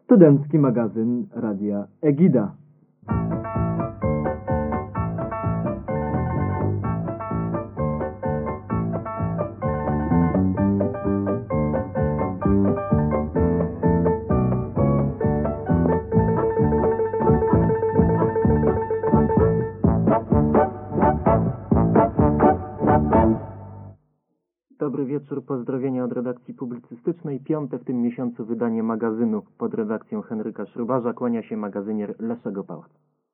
Studencki magazyn Radia Egida. Dobry wieczór, pozdrowienia od redakcji publicystycznej. Piąte w tym miesiącu wydanie magazynu pod redakcją Henryka Szrubarza. Kłania się magazynier Leszego Pałac.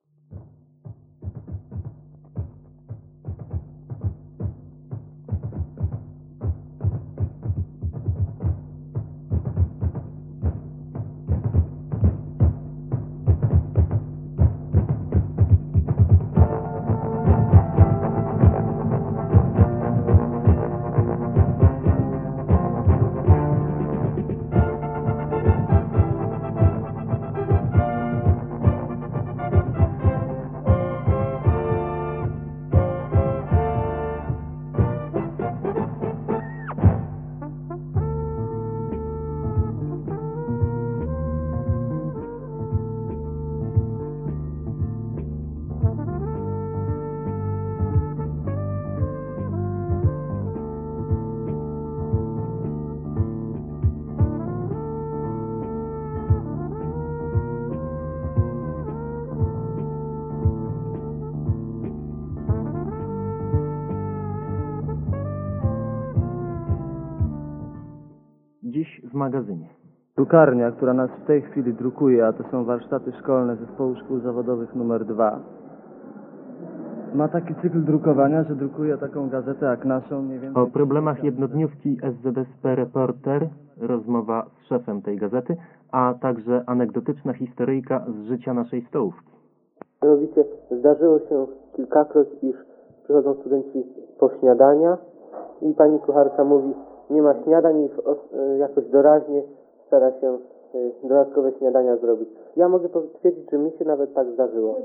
Dziś w magazynie. Drukarnia, która nas w tej chwili drukuje, a to są warsztaty szkolne Zespołu Szkół Zawodowych nr 2. Ma taki cykl drukowania, że drukuje taką gazetę jak naszą. Mniej więcej O problemach jednodniówki SZSP Reporter, rozmowa z szefem tej gazety, a także anegdotyczna historyjka z życia naszej stołówki. Mianowicie zdarzyło się kilkakroć, iż przychodzą studenci po śniadania i pani kucharka mówi: nie ma śniadań, i jakoś doraźnie stara się dodatkowe śniadania zrobić. Ja mogę potwierdzić, że mi się nawet tak zdarzyło.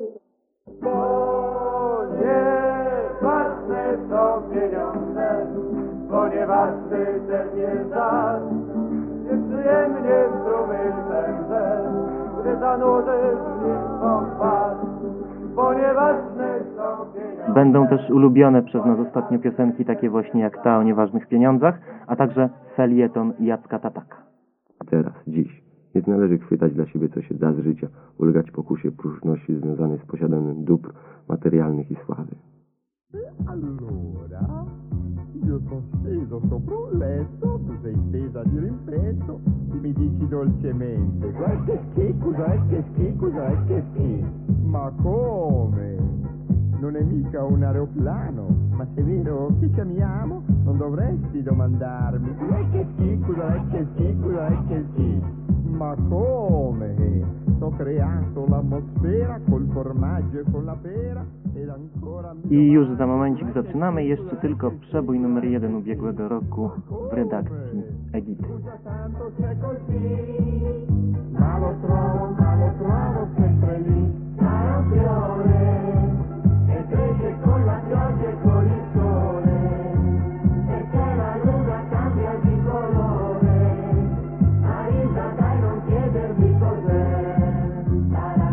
Bo nieważne są pieniądze, bo nieważny też jest dar. Nieprzyjemnie strumy serce, gdy zanurzysz w nich swą twarz. Bo nieważne są pieniądze. Będą też ulubione przez nas ostatnio piosenki takie właśnie jak ta o nieważnych pieniądzach, a także felieton Jacka Tataka. Teraz, dziś, nie należy chwytać dla siebie, co się da z życia, ulegać pokusie próżności związanej z posiadaniem dóbr materialnych i sławy. Allora, io sono steso sopra un letto, tu sei stesa di rimpetto, tu mi dici dolcemente, guarda che schifo, che schifo. Ma come? Non è mica un aeroplano, ma se è vero che ci amiamo, non dovresti domandarmi, che schifo, che schifo. Ma come? Ho creato l'atmosfera col formaggio e con la pera ed ancora... I już za momencik zaczynamy, jeszcze tylko przebój numer 1 ubiegłego roku w redakcji Egidy. Ma lo trovo sempre lì, campione, e cresce con la pioggia e con il sole, e c'è la luna cambia di colore, Marisa dai non chiedermi cos'è, sarà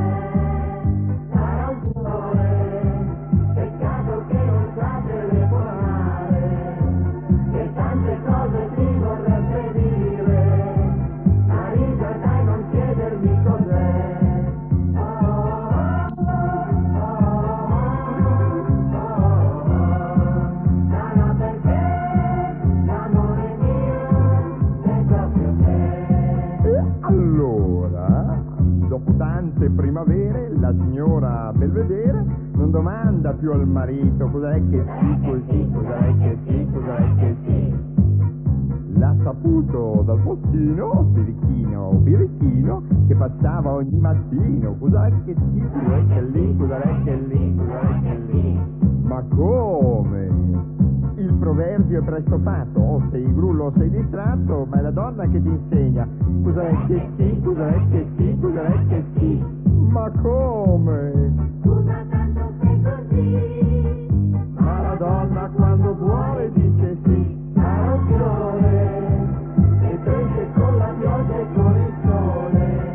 un cuore, peccato che non sa telefonare, che tante cose ti vorrebbe dire, Marisa dai non chiedermi cos'è. Allora, dopo tante primavere, la signora Belvedere non domanda più al marito cos'è che sì, così, cos'è che sì, cos'è che sì. L'ha saputo dal postino, birichino, che passava ogni mattino, cos'è che sì, cos'è che lì, cos'è che lì, cos'è che lì. Ma come? Il proverbio è presto fatto, o sei grullo o sei distratto, ma è la donna che ti insegna cos'è che sì, cos'è che sì, cos'è che sì. Ma come? Scusa tanto sei così, Ma la donna quando vuole dice sì. sarà un fiore, e cresce con la pioggia e con il sole.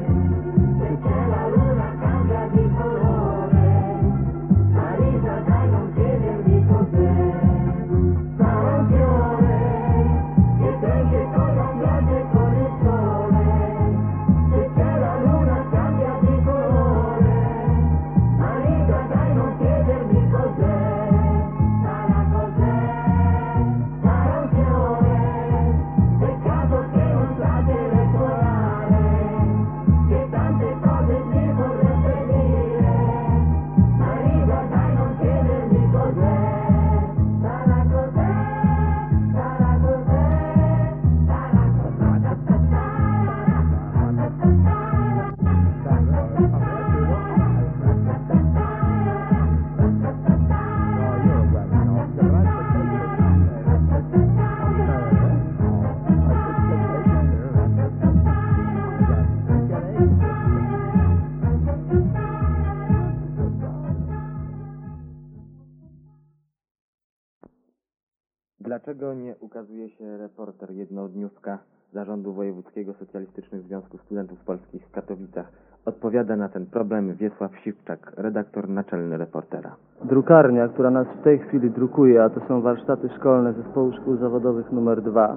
Dlaczego nie ukazuje się reporter jednodniówka Zarządu Wojewódzkiego Socjalistycznych Związków Studentów Polskich w Katowicach? Odpowiada na ten problem Wiesław Siwczak, redaktor naczelny Reportera. Drukarnia, która nas w tej chwili drukuje, a to są warsztaty szkolne Zespołu Szkół Zawodowych nr 2,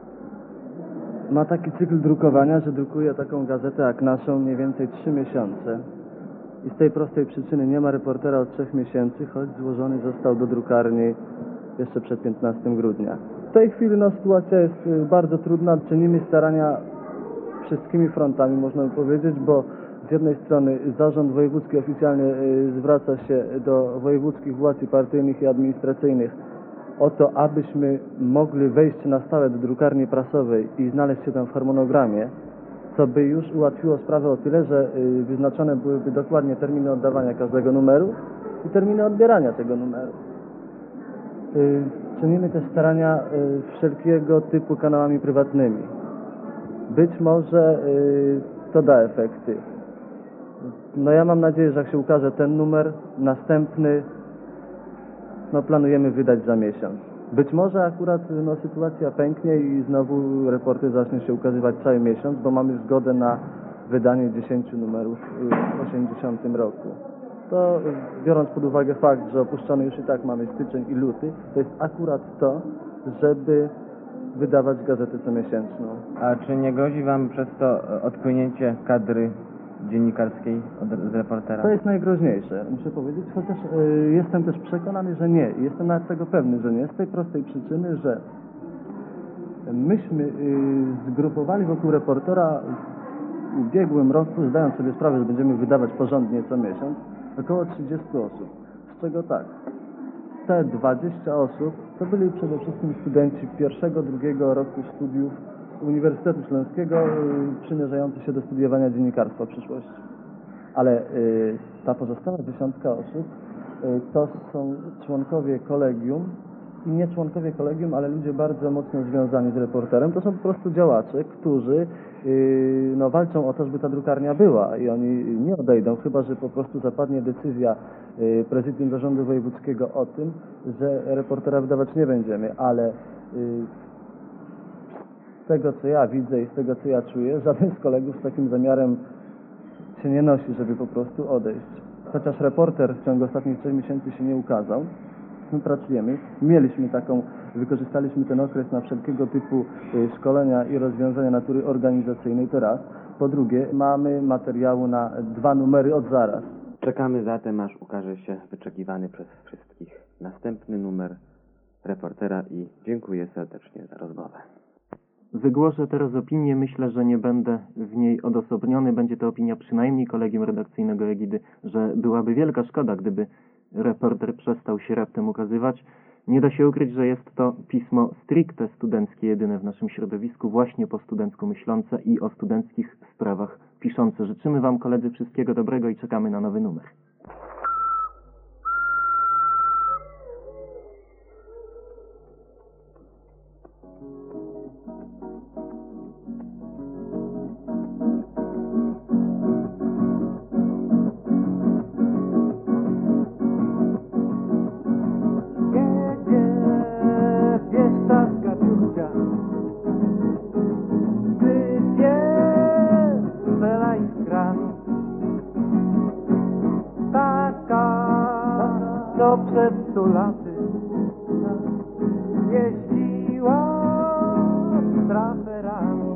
ma taki cykl drukowania, że drukuje taką gazetę jak naszą mniej więcej 3 miesiące. I z tej prostej przyczyny nie ma Reportera od 3 miesięcy, choć złożony został do drukarni jeszcze przed 15 grudnia. W tej chwili sytuacja jest bardzo trudna. Czynimy starania wszystkimi frontami, można by powiedzieć, bo z jednej strony Zarząd Wojewódzki oficjalnie zwraca się do wojewódzkich władz partyjnych i administracyjnych o to, abyśmy mogli wejść na stałe do drukarni prasowej i znaleźć się tam w harmonogramie, co by już ułatwiło sprawę o tyle, że wyznaczone byłyby dokładnie terminy oddawania każdego numeru i terminy odbierania tego numeru. Czynimy też starania wszelkiego typu kanałami prywatnymi. Być może to da efekty. Ja mam nadzieję, że jak się ukaże ten numer, następny planujemy wydać za miesiąc. Być może akurat sytuacja pęknie i znowu Reporter zacznie się ukazywać cały miesiąc, bo mamy zgodę na wydanie 10 numerów w 80 roku. To biorąc pod uwagę fakt, że opuszczony już i tak mamy styczeń i luty, to jest akurat to, żeby wydawać gazetę comiesięczną. A czy nie grozi Wam przez to odpłynięcie kadry dziennikarskiej z Reportera? To jest najgroźniejsze, muszę powiedzieć, chociaż jestem też przekonany, że nie. Jestem nawet tego pewny, że nie. Z tej prostej przyczyny, że myśmy zgrupowali wokół Reportera w ubiegłym roku, zdając sobie sprawę, że będziemy wydawać porządnie co miesiąc, około 30 osób. Z czego tak, te 20 osób to byli przede wszystkim studenci pierwszego, drugiego roku studiów Uniwersytetu Śląskiego przymierzający się do studiowania dziennikarstwa w przyszłości. Ale ta pozostała 10 osób to są członkowie kolegium i nie członkowie kolegium, ale ludzie bardzo mocno związani z Reporterem. To są po prostu działacze, którzy walczą o to, żeby ta drukarnia była i oni nie odejdą, chyba że po prostu zapadnie decyzja prezydium Zarządu Wojewódzkiego o tym, że Reportera wydawać nie będziemy, ale z tego co ja widzę i z tego co ja czuję, żaden z kolegów z takim zamiarem się nie nosi, żeby po prostu odejść. Chociaż Reporter w ciągu ostatnich 3 miesięcy się nie ukazał, my pracujemy, wykorzystaliśmy ten okres na wszelkiego typu szkolenia i rozwiązania natury organizacyjnej, to raz. Po drugie, mamy materiału na 2 numery od zaraz. Czekamy zatem, aż ukaże się wyczekiwany przez wszystkich następny numer Reportera i dziękuję serdecznie za rozmowę. Wygłoszę teraz opinię, myślę, że nie będę w niej odosobniony. Będzie to opinia przynajmniej kolegium redakcyjnego Egidy, że byłaby wielka szkoda, gdyby Reporter przestał się raptem ukazywać. Nie da się ukryć, że jest to pismo stricte studenckie, jedyne w naszym środowisku, właśnie po studencku myślące i o studenckich sprawach piszące. Życzymy Wam, koledzy, wszystkiego dobrego i czekamy na nowy numer. Co przed 100 laty jeździła z traferami.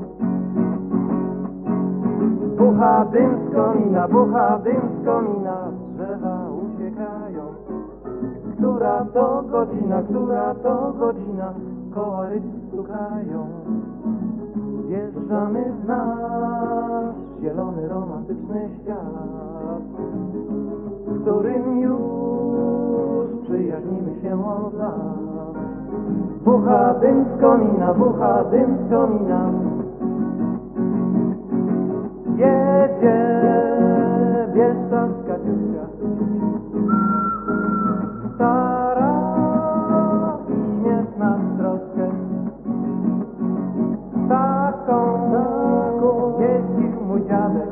Bucha dym z komina, drzewa uciekają. Która to godzina, koła ryb stukają. Wjeżdżamy w nasz zielony, romantyczny świat, w którym już przyjaźnimy się od lat. Bucha dym z komina, jedzie bieszczadzka ciucia, stara i śmieszna troszkę. Taką jeździł mój dziadek,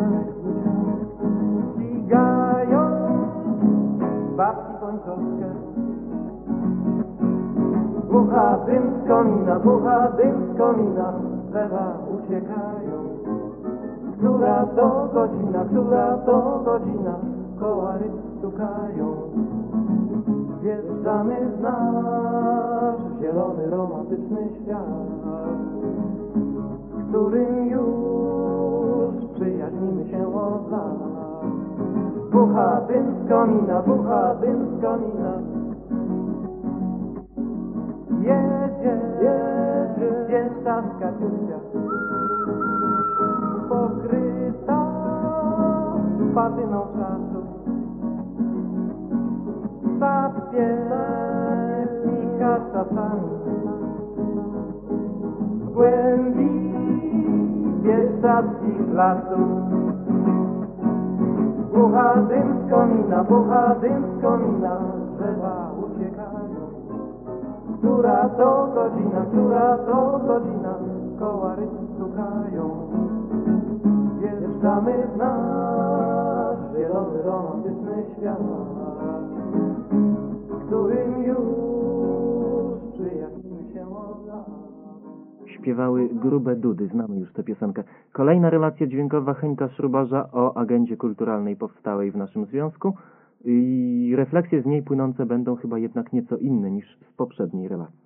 ścigają babci pończowskę. Bucha dym z komina, drzewa uciekają. Która to godzina, kołary stukają. Wjeżdżamy w nasz zielony, romantyczny świat, w którym już przyjaźnimy się od lat. Bucha dym z komina, jedzie ta Katiusia, pokryta patyną czasu. Zaśpiewa czasami w głębi bieszczadzkich lasów. Bucha dym z komina, drzewa uciekają. Która to godzina, kołary stukają. Wjeżdżamy w nasz zielony, romantyczny świat, w którym już przyjaźnimy się od lat. Śpiewały Grube Dudy, znamy już tę piosenkę. Kolejna relacja dźwiękowa Henka Szrubarza o agendzie kulturalnej powstałej w naszym związku i refleksje z niej płynące będą chyba jednak nieco inne niż z poprzedniej relacji.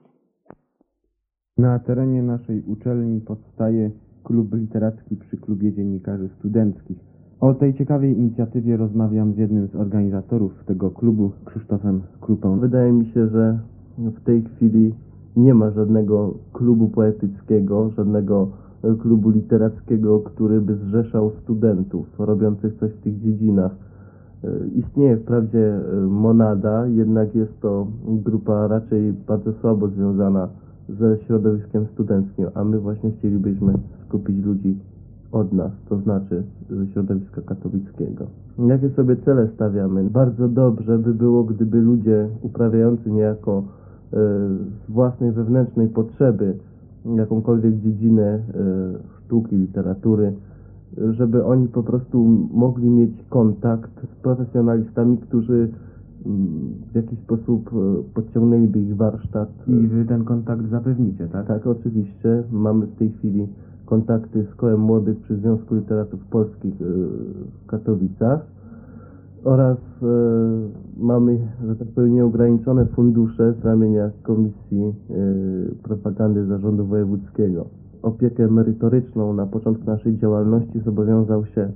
Na terenie naszej uczelni powstaje klub literacki przy Klubie Dziennikarzy Studenckich. O tej ciekawej inicjatywie rozmawiam z jednym z organizatorów tego klubu, Krzysztofem Krupą. Wydaje mi się, że w tej chwili nie ma żadnego klubu poetyckiego, żadnego klubu literackiego, który by zrzeszał studentów robiących coś w tych dziedzinach. Istnieje wprawdzie Monada, jednak jest to grupa raczej bardzo słabo związana ze środowiskiem studenckim, a my właśnie chcielibyśmy skupić ludzi od nas, to znaczy ze środowiska katowickiego. Jakie sobie cele stawiamy? Bardzo dobrze by było, gdyby ludzie uprawiający niejako z własnej wewnętrznej potrzeby jakąkolwiek dziedzinę sztuki, literatury, żeby oni po prostu mogli mieć kontakt z profesjonalistami, którzy w jakiś sposób podciągnęliby ich warsztat. I wy ten kontakt zapewnicie, tak? Tak, oczywiście. Mamy w tej chwili kontakty z Kołem Młodych przy Związku Literatów Polskich w Katowicach oraz mamy, że tak powiem, nieograniczone fundusze z ramienia Komisji Propagandy Zarządu Wojewódzkiego. Opiekę merytoryczną na początku naszej działalności zobowiązał się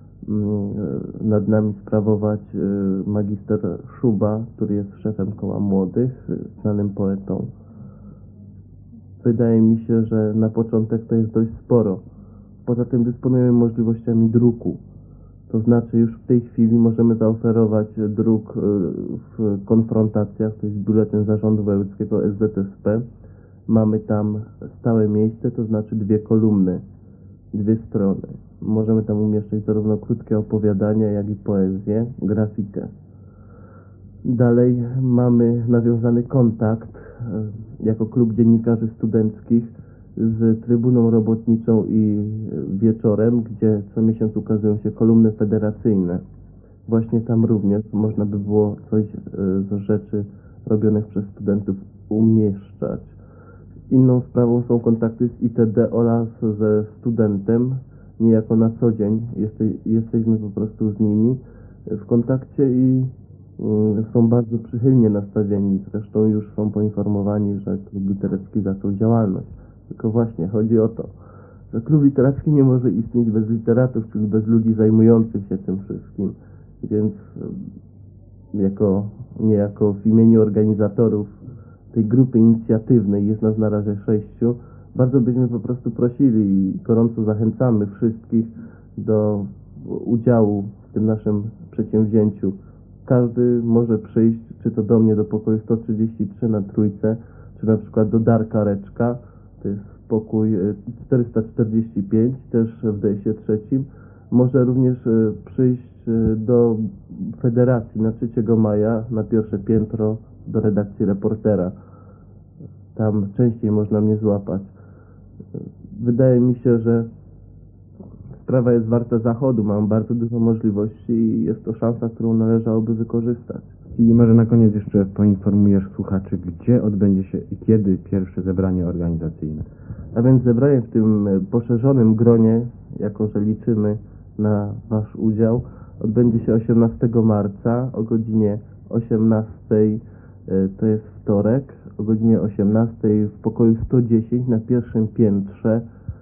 nad nami sprawować magister Szuba, który jest szefem Koła Młodych, znanym poetą. Wydaje mi się, że na początek to jest dość sporo. Poza tym dysponujemy możliwościami druku. To znaczy już w tej chwili możemy zaoferować druk w konfrontacjach, to jest biuletyn Zarządu Wojewódzkiego SZSP. Mamy tam stałe miejsce, to znaczy 2 kolumny, 2 strony. Możemy tam umieszczać zarówno krótkie opowiadania, jak i poezję, grafikę. Dalej mamy nawiązany kontakt jako klub dziennikarzy studenckich z Trybuną Robotniczą i Wieczorem, gdzie co miesiąc ukazują się kolumny federacyjne. Właśnie tam również można by było coś z rzeczy robionych przez studentów umieszczać. Inną sprawą są kontakty z ITD oraz ze studentem. Niejako na co dzień jesteśmy po prostu z nimi w kontakcie i są bardzo przychylnie nastawieni. Zresztą już są poinformowani, że klub literacki zaczął działalność. Tylko właśnie chodzi o to, że klub literacki nie może istnieć bez literatów, czyli bez ludzi zajmujących się tym wszystkim. Więc niejako w imieniu organizatorów tej grupy inicjatywnej, jest nas na razie 6, bardzo byśmy po prostu prosili i gorąco zachęcamy wszystkich do udziału w tym naszym przedsięwzięciu. Każdy może przyjść, czy to do mnie do pokoju 133 na Trójce, czy na przykład do Darka Reczka, to jest pokój 445, też w DS-ie 3. Może również przyjść do Federacji na 3 maja, na pierwsze piętro, do redakcji Reportera. Tam częściej można mnie złapać. Wydaje mi się, że sprawa jest warta zachodu. Mam bardzo dużo możliwości i jest to szansa, którą należałoby wykorzystać. I może na koniec jeszcze poinformujesz słuchaczy, gdzie odbędzie się i kiedy pierwsze zebranie organizacyjne. A więc zebranie w tym poszerzonym gronie, jako że liczymy na Wasz udział, odbędzie się 18 marca o godzinie 18, to jest wtorek, o godzinie 18 w pokoju 110 na pierwszym piętrze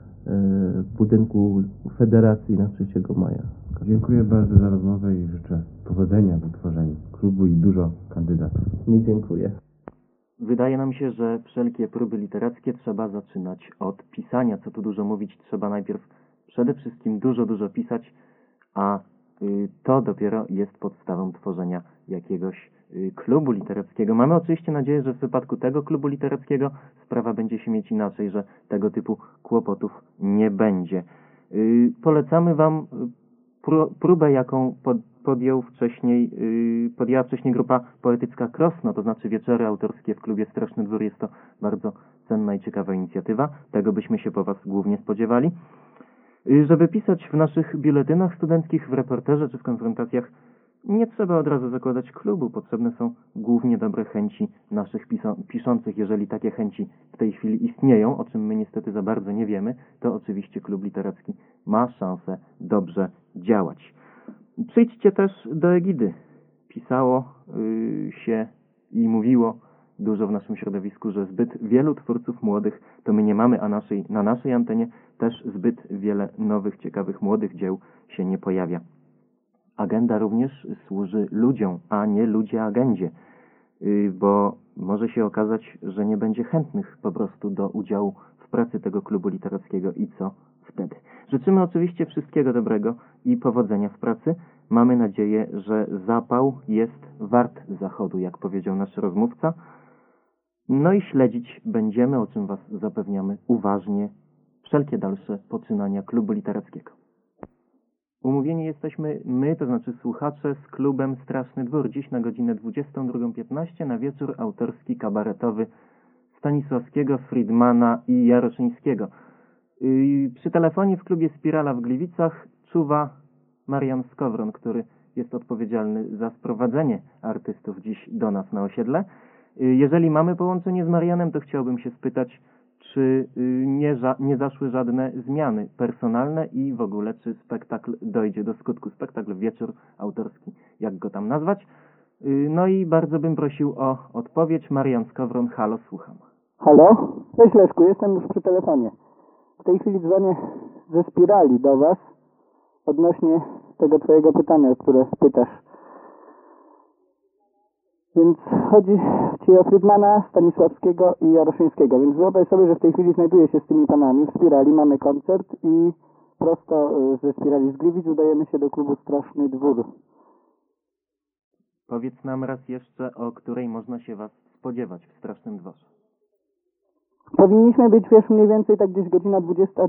w budynku Federacji na 3 maja. Dziękuję bardzo za rozmowę i życzę powodzenia w utworzeniu klubu i dużo kandydatów. Nie dziękuję. Wydaje nam się, że wszelkie próby literackie trzeba zaczynać od pisania. Co tu dużo mówić, trzeba najpierw przede wszystkim dużo pisać, a to dopiero jest podstawą tworzenia jakiegoś klubu literackiego. Mamy oczywiście nadzieję, że w wypadku tego klubu literackiego sprawa będzie się mieć inaczej, że tego typu kłopotów nie będzie. Polecamy Wam próbę, jaką podjęła wcześniej grupa poetycka Krosno, to znaczy wieczory autorskie w klubie Straszny Dwór. Jest to bardzo cenna i ciekawa inicjatywa. Tego byśmy się po Was głównie spodziewali. Żeby pisać w naszych biuletynach studenckich, w reporterze czy w konfrontacjach, nie trzeba od razu zakładać klubu. Potrzebne są głównie dobre chęci naszych piszących. Jeżeli takie chęci w tej chwili istnieją, o czym my niestety za bardzo nie wiemy, to oczywiście klub literacki ma szansę dobrze działać. Przyjdźcie też do Egidy. Pisało się i mówiło dużo w naszym środowisku, że zbyt wielu twórców młodych to my nie mamy, a na naszej antenie też zbyt wiele nowych, ciekawych, młodych dzieł się nie pojawia. Agenda również służy ludziom, a nie ludzie agendzie, bo może się okazać, że nie będzie chętnych po prostu do udziału w pracy tego klubu literackiego i co wtedy. Życzymy oczywiście wszystkiego dobrego i powodzenia w pracy. Mamy nadzieję, że zapał jest wart zachodu, jak powiedział nasz rozmówca. No i śledzić będziemy, o czym Was zapewniamy, uważnie wszelkie dalsze poczynania klubu literackiego. Umówieni jesteśmy my, to znaczy słuchacze, z klubem Straszny Dwór. Dziś na godzinę 22:15 na wieczór autorski, kabaretowy Stanisławskiego, Friedmana i Jaroszyńskiego. Przy telefonie w klubie Spirala w Gliwicach czuwa Marian Skowron, który jest odpowiedzialny za sprowadzenie artystów dziś do nas na osiedle. Jeżeli mamy połączenie z Marianem, to chciałbym się spytać, czy nie zaszły żadne zmiany personalne i w ogóle, czy spektakl dojdzie do skutku. Spektakl, wieczór autorski, jak go tam nazwać. No i bardzo bym prosił o odpowiedź. Marian Skowron, halo, słucham. Halo? Cześć Leszku, jestem już przy telefonie. W tej chwili dzwonię ze Spirali do Was odnośnie tego Twojego pytania, które pytasz. Więc chodzi Ci o Friedmana, Stanisławskiego i Jaroszyńskiego. Więc wyobraź sobie, że w tej chwili znajduję się z tymi panami w Spirali, mamy koncert i prosto ze Spirali z Gliwic udajemy się do klubu Straszny Dwór. Powiedz nam raz jeszcze, o której można się Was spodziewać w Strasznym Dworze. Powinniśmy być, wiesz, mniej więcej tak gdzieś godzina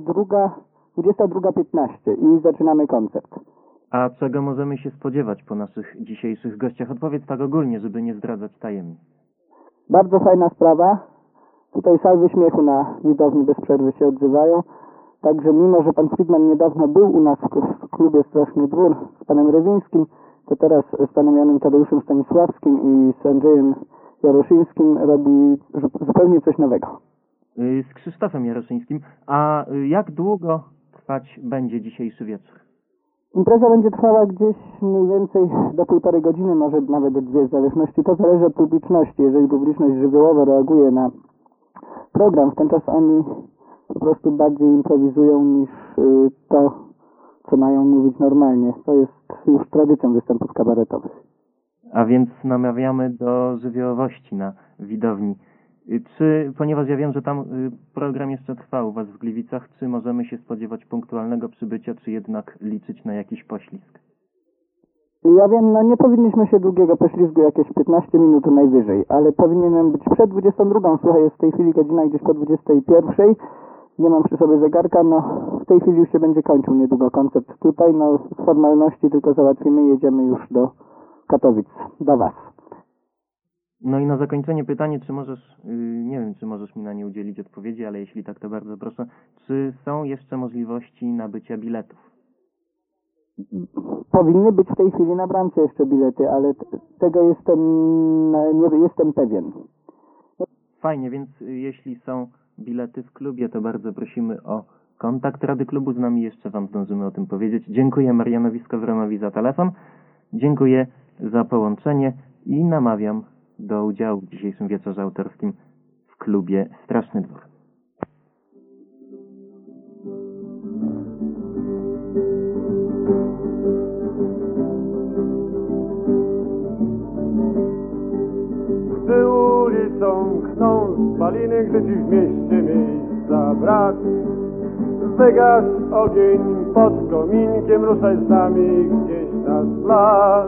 22:15 i zaczynamy koncert. A czego możemy się spodziewać po naszych dzisiejszych gościach? Odpowiedz tak ogólnie, żeby nie zdradzać tajemnic. Bardzo fajna sprawa. Tutaj salwy śmiechu na widowni bez przerwy się odzywają. Także mimo, że pan Friedman niedawno był u nas w klubie Straszny Dwór z panem Rewińskim, to teraz z panem Janem Tadeuszem Stanisławskim i z Andrzejem Jaroszyńskim robi zupełnie coś nowego. Z Krzysztofem Jaroszyńskim. A jak długo trwać będzie dzisiejszy wieczór? Impreza będzie trwała gdzieś mniej więcej do 1,5 godziny, może nawet 2, w zależności. To zależy od publiczności. Jeżeli publiczność żywiołowo reaguje na program, w ten czas oni po prostu bardziej improwizują niż to, co mają mówić normalnie. To jest już tradycją występów kabaretowych. A więc namawiamy do żywiołowości na widowni. Czy, ponieważ ja wiem, że tam program jeszcze trwa u Was w Gliwicach, czy możemy się spodziewać punktualnego przybycia, czy jednak liczyć na jakiś poślizg? Ja wiem, no nie powinniśmy się długiego poślizgu, jakieś 15 minut najwyżej, ale powinienem być przed 22. Słuchaj, jest w tej chwili godzina gdzieś po 21. Nie mam przy sobie zegarka, no w tej chwili już się będzie kończył niedługo koncert tutaj, no formalności tylko załatwimy, jedziemy już do Katowic, do Was. No i na zakończenie pytanie, czy możesz, nie wiem, czy możesz mi na nie udzielić odpowiedzi, ale jeśli tak, to bardzo proszę, czy są jeszcze możliwości nabycia biletów? Powinny być w tej chwili na bramce jeszcze bilety, ale tego nie jestem pewien. Fajnie, więc jeśli są bilety w klubie, to bardzo prosimy o kontakt Rady Klubu z nami. Jeszcze Wam zdążymy o tym powiedzieć. Dziękuję Marianowi Skowronowi za telefon. Dziękuję za połączenie i namawiam do udziału w dzisiejszym wieczorze autorskim w klubie Straszny Dwór. Gdy ulicą kną spaliny, gdy ci w mieście miejsca brak, wygasz ogień pod kominkiem, ruszaj z nami gdzieś na szlak.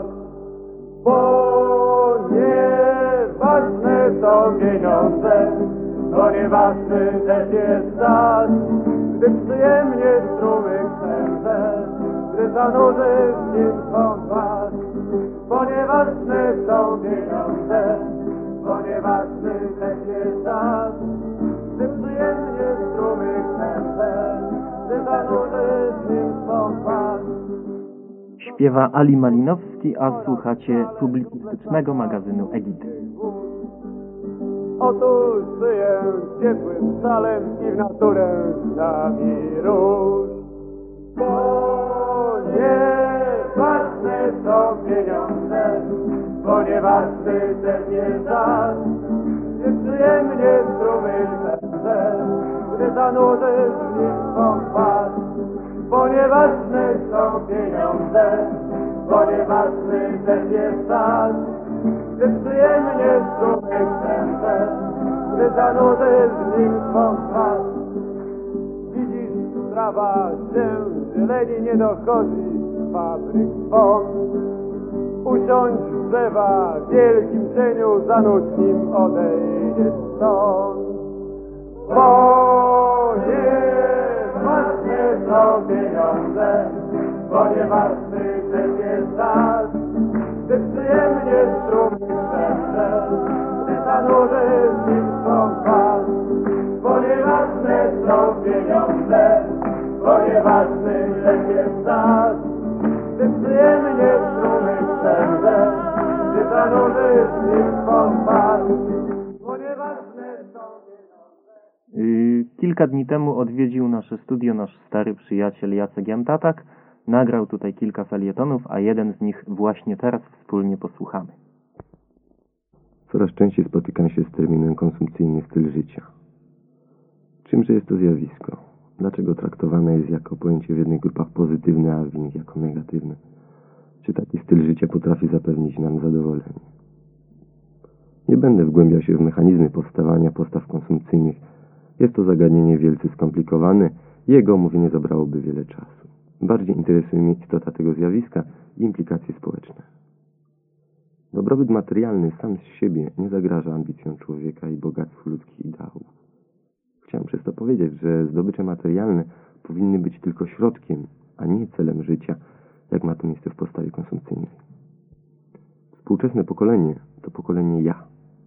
Bo nieważne są pieniądze, bo nieważny też jest czas, gdy przyjemnie strumyk serce, gdy zanurzysz w nim swą twarz. Bo nieważne są pieniądze, bo nieważny też jest czas, gdy przyjemnie strumyk serce, gdy zanurzysz w nim swą twarz. Śpiewa Ali Malinowski, a słuchacie publicystycznego magazynu Egidy. Otóż żyję ciepłym szalem i w naturę z nami rusz. Bo nieważne są pieniądze, bo nieważny też jest czas, gdy przyjemnie strumyk serce, gdy zanurzysz w nim swą twarz. Bo nieważne są pieniądze, bo nieważny też jest czas, gdy przyjemnie strumyk serce, gdy zanurzysz w nim swą twarz. Widzisz, trawa się zieleni nie dochodzi z fabryk swąd. Usiądź w drzewa w wielkim cieniu, zanudź nim, odejdziesz stąd. Bo nieważne są pieniądze, bo nieważny też jest czas, gdy przyjemnie strumyk serce, gdy zanurzysz w nim swą twarz. Bo nieważne są pieniądze, bo nieważny też jest czas, gdy przyjemnie strumyk serce, gdy zanurzysz w nim swą twarz. Bo nieważne są pieniądze. Kilka dni temu odwiedził nasze studio nasz stary przyjaciel Jacek Jantatak. Nagrał tutaj kilka felietonów, a jeden z nich właśnie teraz wspólnie posłuchamy. Coraz częściej spotykam się z terminem konsumpcyjny styl życia. Czymże jest to zjawisko? Dlaczego traktowane jest jako pojęcie w jednych grupach pozytywne, a w innych jako negatywne? Czy taki styl życia potrafi zapewnić nam zadowolenie? Nie będę wgłębiał się w mechanizmy powstawania postaw konsumpcyjnych. Jest to zagadnienie wielce skomplikowane i jego omówienie zabrałoby wiele czasu. Bardziej interesuje mnie istota tego zjawiska i implikacje społeczne. Dobrobyt materialny sam z siebie nie zagraża ambicjom człowieka i bogactwu ludzkich ideałów. Chciałem przez to powiedzieć, że zdobycze materialne powinny być tylko środkiem, a nie celem życia, jak ma to miejsce w postawie konsumpcyjnej. Współczesne pokolenie to pokolenie ja.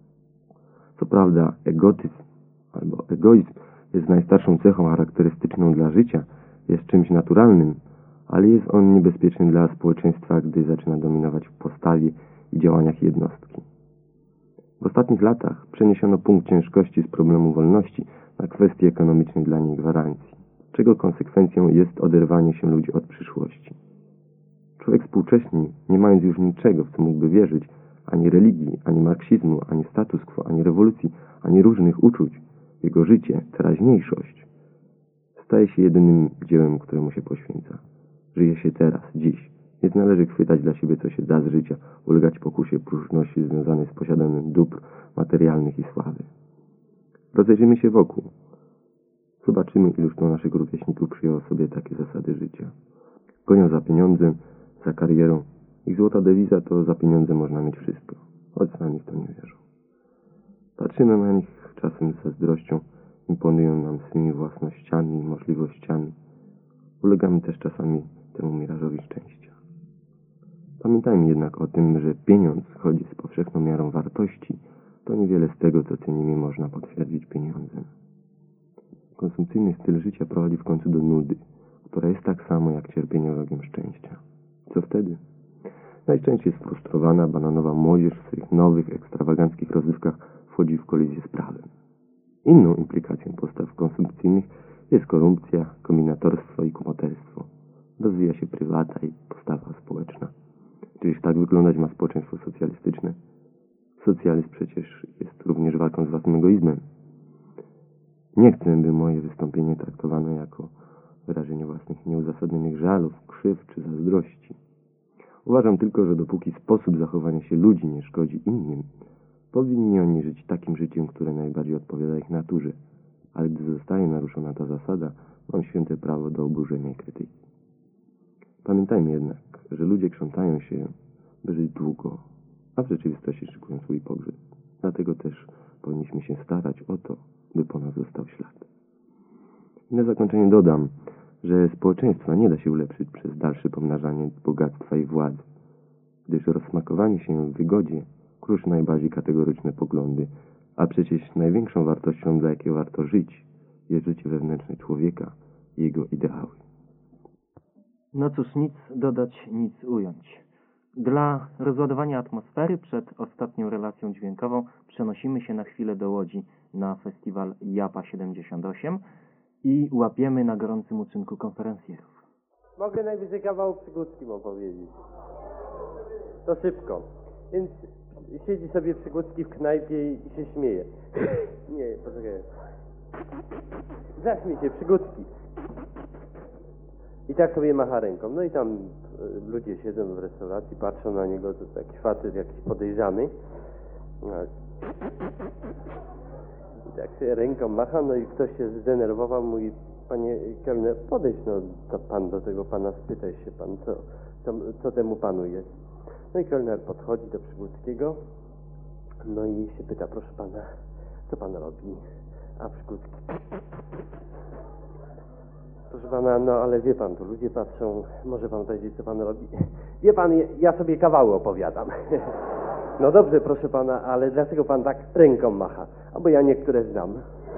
Co prawda egotyzm albo egoizm jest najstarszą cechą charakterystyczną dla życia, jest czymś naturalnym, ale jest on niebezpieczny dla społeczeństwa, gdy zaczyna dominować w postawie i działaniach jednostki. W ostatnich latach przeniesiono punkt ciężkości z problemu wolności na kwestii ekonomicznej dla niej gwarancji, czego konsekwencją jest oderwanie się ludzi od przyszłości. Człowiek współcześni, nie mając już niczego, w co mógłby wierzyć, ani religii, ani marksizmu, ani status quo, ani rewolucji, ani różnych uczuć, jego życie, teraźniejszość, staje się jedynym dziełem, któremu się poświęca. Żyje się teraz, dziś. Więc należy chwytać dla siebie, co się da z życia, ulegać pokusie próżności związanej z posiadaniem dóbr materialnych i sławy. Rozejrzyjmy się wokół. Zobaczymy, iluż to naszych rówieśników przyjęło sobie takie zasady życia. Gonią za pieniądzem, za karierą. Ich złota dewiza to za pieniądze można mieć wszystko. Choć sami w to nie wierzą. Patrzymy na nich czasem z zazdrością, imponują nam swymi własnościami i możliwościami. Ulegamy też czasami temu mirażowi szczęścia. Pamiętajmy jednak o tym, że pieniądz, choć z powszechną miarą wartości, to niewiele z tego, co cenimy, można potwierdzić pieniądzem. Konsumpcyjny styl życia prowadzi w końcu do nudy, która jest tak samo jak cierpienie wrogiem szczęścia. Co wtedy? Najczęściej sfrustrowana, bananowa młodzież w swych nowych, ekstrawaganckich rozrywkach wchodzi w kolizję z prawem. Inną implikacją postaw konsumpcyjnych jest korupcja, kombinatorstwo i kumoterstwo. Rozwija się prywata i postawa społeczna. Czyż tak wyglądać ma społeczeństwo socjalistyczne? Socjalizm przecież jest również walką z własnym egoizmem. Nie chcę, by moje wystąpienie traktowano jako wyrażenie własnych nieuzasadnionych żalów, krzywd czy zazdrości. Uważam tylko, że dopóki sposób zachowania się ludzi nie szkodzi innym, powinni oni żyć takim życiem, które najbardziej odpowiada ich naturze. Ale gdy zostaje naruszona ta zasada, mam święte prawo do oburzenia i krytyki. Pamiętajmy jednak, że ludzie krzątają się, by żyć długo, a w rzeczywistości szykują swój pogrzeb. Dlatego też powinniśmy się starać o to, by po nas został ślad. I na zakończenie dodam, że społeczeństwa nie da się ulepszyć przez dalsze pomnażanie bogactwa i władzy, gdyż rozsmakowanie się w wygodzie kruszy najbardziej kategoryczne poglądy, a przecież największą wartością, dla jakiej warto żyć, jest życie wewnętrzne człowieka i jego ideały. No cóż, nic dodać, nic ująć. Dla rozładowania atmosfery przed ostatnią relacją dźwiękową przenosimy się na chwilę do Łodzi na festiwal Japa 78 i łapiemy na gorącym uczynku konferencjerów. Mogę najwyżej kawał Przygódzkim opowiedzieć. To szybko. Więc siedzi sobie Przygódzki w knajpie i się śmieje. Nie, poczekaj. Zaśmiej się, Przygódzki. I tak sobie macha ręką. No i tam ludzie siedzą w restauracji, patrzą na niego, to taki facet jakiś podejrzany. I tak sobie ręką macha, no i ktoś się zdenerwował, mówi: panie kelner, podejdź no to pan do tego pana, spytaj się pan, co temu panu jest. No i kelner podchodzi do Przygódzkiego, no i się pyta: proszę pana, co pan robi? A Przygódzki: proszę pana, no ale wie pan, tu ludzie patrzą, może pan powiedzieć, co pan robi? Wie pan, ja sobie kawały opowiadam. No dobrze, proszę pana, ale dlaczego pan tak ręką macha? Albo ja niektóre znam.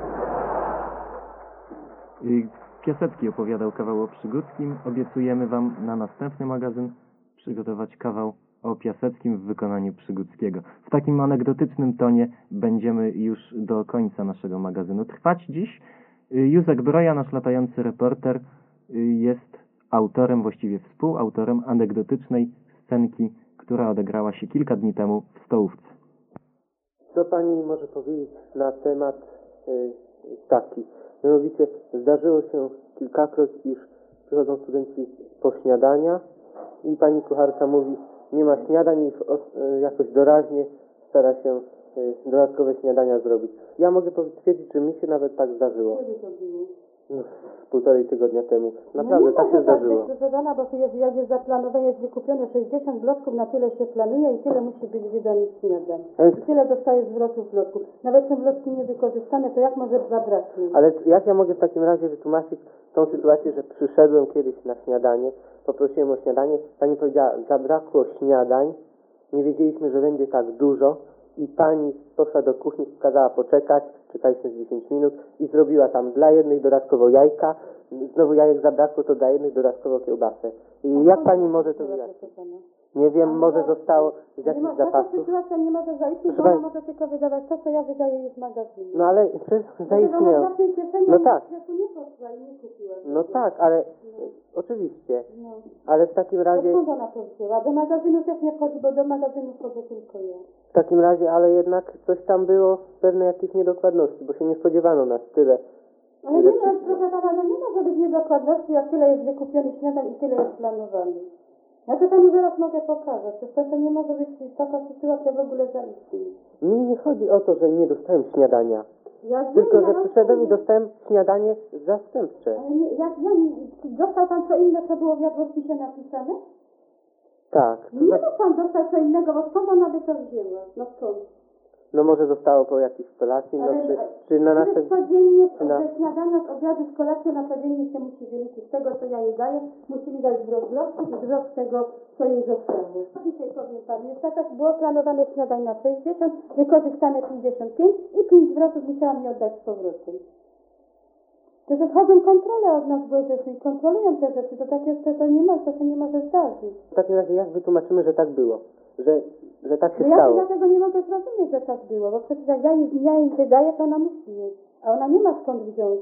Piasecki opowiadał kawał o Przygódzkim. Obiecujemy wam na następny magazyn przygotować kawał o Piaseckim w wykonaniu Przygódzkiego. W takim anegdotycznym tonie będziemy już do końca naszego magazynu trwać dziś. Józek Broja, nasz latający reporter, jest autorem, właściwie współautorem anegdotycznej scenki, która odegrała się kilka dni temu w Stołówce. Co pani może powiedzieć na temat taki? Mianowicie zdarzyło się kilkakroć, iż przychodzą studenci po śniadania i pani kucharka mówi: nie ma śniadań, i jakoś doraźnie stara się dodatkowe śniadania zrobić. Ja mogę potwierdzić, że mi się nawet tak zdarzyło. Kiedy to było? No, 1,5 tygodnia temu. Naprawdę no tak się zdarzyło. Proszę pana, bo jak jest zaplanowane, jest wykupione 60 bloczków, na tyle się planuje i tyle musi być wydanych śniadań. I tyle dostaje zwrotów bloczków. Nawet są bloczki niewykorzystane, to jak może zabraknąć? Ale jak ja mogę w takim razie wytłumaczyć tą sytuację, że przyszedłem kiedyś na śniadanie, poprosiłem o śniadanie, pani powiedziała: zabrakło śniadań, nie wiedzieliśmy, że będzie tak dużo, i pani poszła do kuchni, kazała poczekać, czekaliśmy z 10 minut i zrobiła tam dla jednych dodatkowo jajka, znowu jajek zabrakło, to dla jednych dodatkowo kiełbasę. I jak pani może to wyjaśnić? Nie wiem, może zostało z jakichś zapasów. Taka sytuacja nie może zaistnieć, bo ona może tylko wydawać to, co ja wydaję jej w magazynie. No ale przecież zaistniało. No tak. No tak, ale oczywiście. Ale w takim razie... Skąd ona to wzięła? Do magazynu też nie wchodzi, bo do magazynu wchodzę tylko ja. W takim razie, ale jednak coś tam było, pewne jakieś niedokładności, bo się nie spodziewano nas tyle. Ale nie ma, proszę pana, no nie może być niedokładności, jak tyle jest wykupionych śniadań i tyle jest planowanych. Ja to panu zaraz mogę pokazać. To nie może być taka sytuacja w ogóle zaistnieć. Mi nie chodzi o to, że nie dostałem śniadania. Tylko, że przyszedłem i dostałem śniadanie zastępcze. Ale nie, dostał pan co inne, co było w jadłospisie napisane? Tak. Nie mógł pan dostać co innego, bo skąd ona by to wzięła? No skąd? No może zostało po jakiejś kolacji, no czy na następnym... Codziennie ze śniadania, z obiadu, z kolacji na codziennie się musi wyliczyć. Z tego, co ja jej daję, musi mi dać zwrot bloczków i zwrot tego, co jej zostało. Dzisiaj powiem panu, jest tak, było planowane śniadań na 60, wykorzystane 55 i 5 zwrotów musiałam mi oddać z powrotem. Przecież chodzą kontrole od nas w WSS i kontrolują te rzeczy, to takie to nie ma, to się nie może zdarzyć. W takim razie jak wytłumaczymy, że tak było? Że tak się No ja stało? dlatego nie mogę zrozumieć, że tak było, bo przecież jak ja im wydaję, to ona musi mieć, a ona nie ma skąd wziąć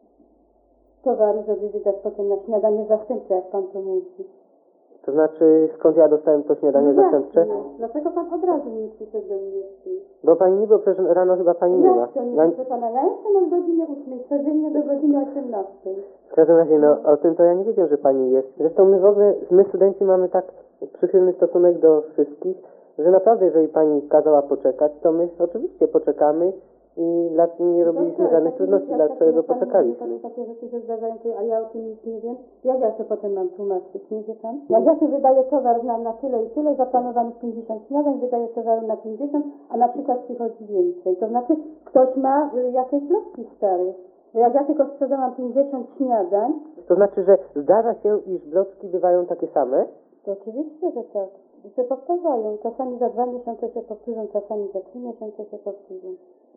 towaru, żeby wydać potem na śniadanie zastępcze, jak pan to mówi. To znaczy, skąd ja dostałem to śniadanie No zastępcze? właśnie, dlaczego pan od razu nie przyszedł do mnie? Bo pani nie było, przecież rano chyba pani nie ma. Jak to nie, proszę pana, ja jestem od godziny 8, codziennie do godziny 18. W każdym razie, no o tym to ja nie wiedziałem, że pani jest. Zresztą my studenci mamy tak przychylny stosunek do wszystkich, że naprawdę jeżeli pani kazała poczekać, to my oczywiście poczekamy i nie robiliśmy żadnych trudności, dlaczego poczekaliśmy. Takie rzeczy się zdarzają, a ja o tym nic nie wiem. Jak ja się potem mam tłumaczyć, nie wie pan? Jak ja się wydaję towar na tyle i tyle, zaplanowanych 50 śniadań, wydaję towaru na 50, a na przykład przychodzi więcej. To znaczy, ktoś ma jakieś bloczki stare. Jak ja tylko sprzedałam 50 śniadań... To znaczy, że zdarza się, iż bloczki bywają takie same? To oczywiście, że tak. I się powtarzają. Czasami za 2 miesiące się powtórzą, czasami za 3 miesiące się powtórzą.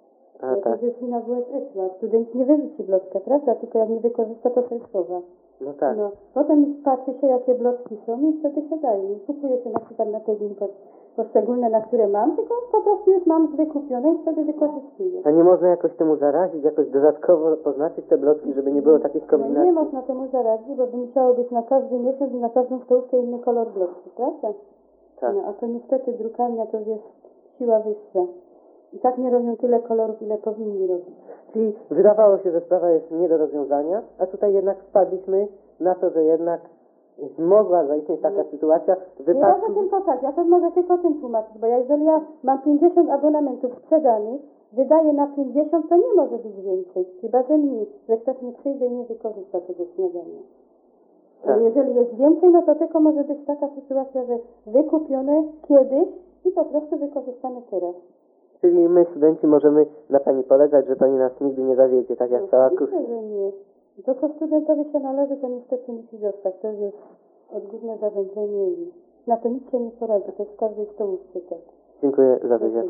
A, tak. To jest na WSS, a student nie wyrzuci bloczka, prawda? Tylko jak nie wykorzysta, to sobie schowa. No tak. No. Potem patrzy się, jakie bloczki są i wtedy się daje. Kupuje się na przykład na te dni poszczególne, na które mam, tylko po prostu już mam wykupione i wtedy wykorzystuję. A nie można jakoś temu zarazić, jakoś dodatkowo poznaczyć te bloczki, żeby nie było takich kombinacji? No nie można temu zaradzić, bo by musiało być na każdy miesiąc i na każdą stołówkę inny kolor bloczki, prawda? Tak. No, a to niestety drukarnia to jest siła wyższa. I tak nie robią tyle kolorów, ile powinni robić. Czyli wydawało się, że sprawa jest nie do rozwiązania, a tutaj jednak wpadliśmy na to, że jednak mogła zaistnieć taka sytuacja w Nie wypadku... mogę tylko tak, ja to mogę tylko tym tłumaczyć, bo jeżeli ja mam 50 abonamentów sprzedanych, wydaję na 50, to nie może być więcej, chyba że mniej, że ktoś nie przyjdzie i nie wykorzysta tego śniadania. Tak. Ale jeżeli jest więcej, no to tylko może być taka sytuacja, że wykupione kiedyś i po prostu wykorzystane teraz. Czyli my, studenci, możemy na pani polegać, że pani nas nigdy nie zawiedzie, tak jak cała kursa. Oczywiście, że nie. To, co studentowi się należy, to niestety musi zostać. To jest odgórne zarządzenie i na to nic się nie poradzi. To jest w każdej stołówce tak. Dziękuję za wywiad.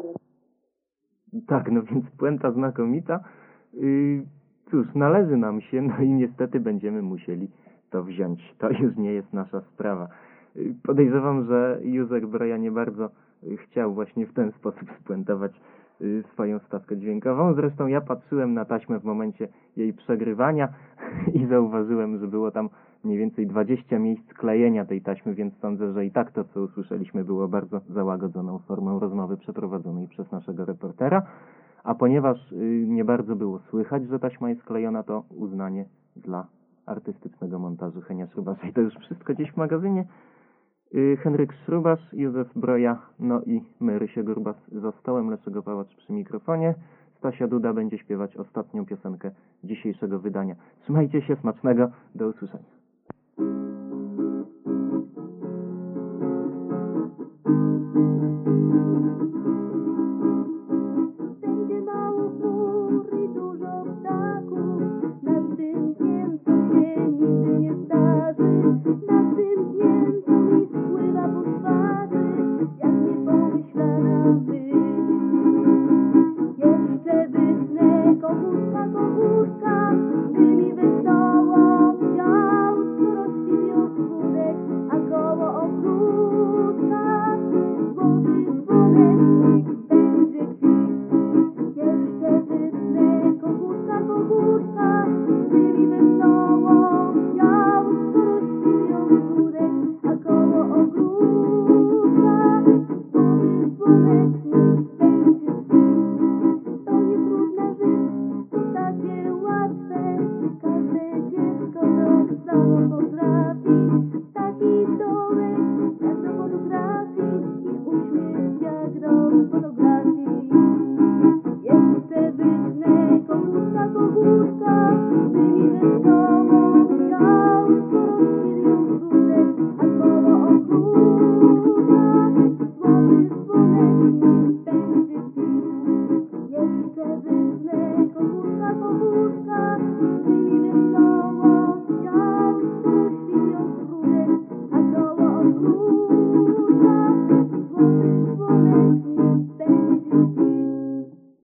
Tak, no więc puenta znakomita. Cóż, należy nam się, no i niestety będziemy musieli to wziąć. To już nie jest nasza sprawa. Podejrzewam, że Józef Broja nie bardzo chciał właśnie w ten sposób spuentować swoją stawkę dźwiękową. Zresztą ja patrzyłem na taśmę w momencie jej przegrywania i zauważyłem, że było tam mniej więcej 20 miejsc klejenia tej taśmy, więc sądzę, że i tak to, co usłyszeliśmy, było bardzo załagodzoną formą rozmowy przeprowadzonej przez naszego reportera. A ponieważ nie bardzo było słychać, że taśma jest klejona, to uznanie dla artystycznego montażu Henia Śrubasza. I to już wszystko dziś w magazynie. Henryk Śrubasz, Józef Broja, no i my, Rysie Gurbas za stołem, Leszego Pałacz przy mikrofonie. Stasia Duda będzie śpiewać ostatnią piosenkę dzisiejszego wydania. Trzymajcie się, smacznego, do usłyszenia. Będzie mało gór i dużo ptaków, nad tym dniem to się nigdy nie zdarzy. Nad tym dniem to mi spływa po twarzy, jak niepomyślana myśl. Jeszcze wytnę kogutka, kogutka, by mi wesoło wiał, co rośli ogródek, a koło ogródka złoty słonecznik będzie kwitł. Jeszcze wytnę kogutka, kogutka, by mi wesoło wiał, co rośli ogródek, a koło ogródka złoty słonecznik będzie kwitł. To nie trudna rzecz, to takie łatwe, każde dziecko to samo potrafi. Taki domek jak do fotografii i uśmiech jak do fotografii. Jeszcze wytnę kogutka, kogutka, by mi wesoło wiał, co rośli ogródek, a koło ogródka złoty słonecznik będzie kwitł. Jeszcze wytnę kogutka, kogutka, by mi wesoło wiał, co rośli ogródek, a koło ogródka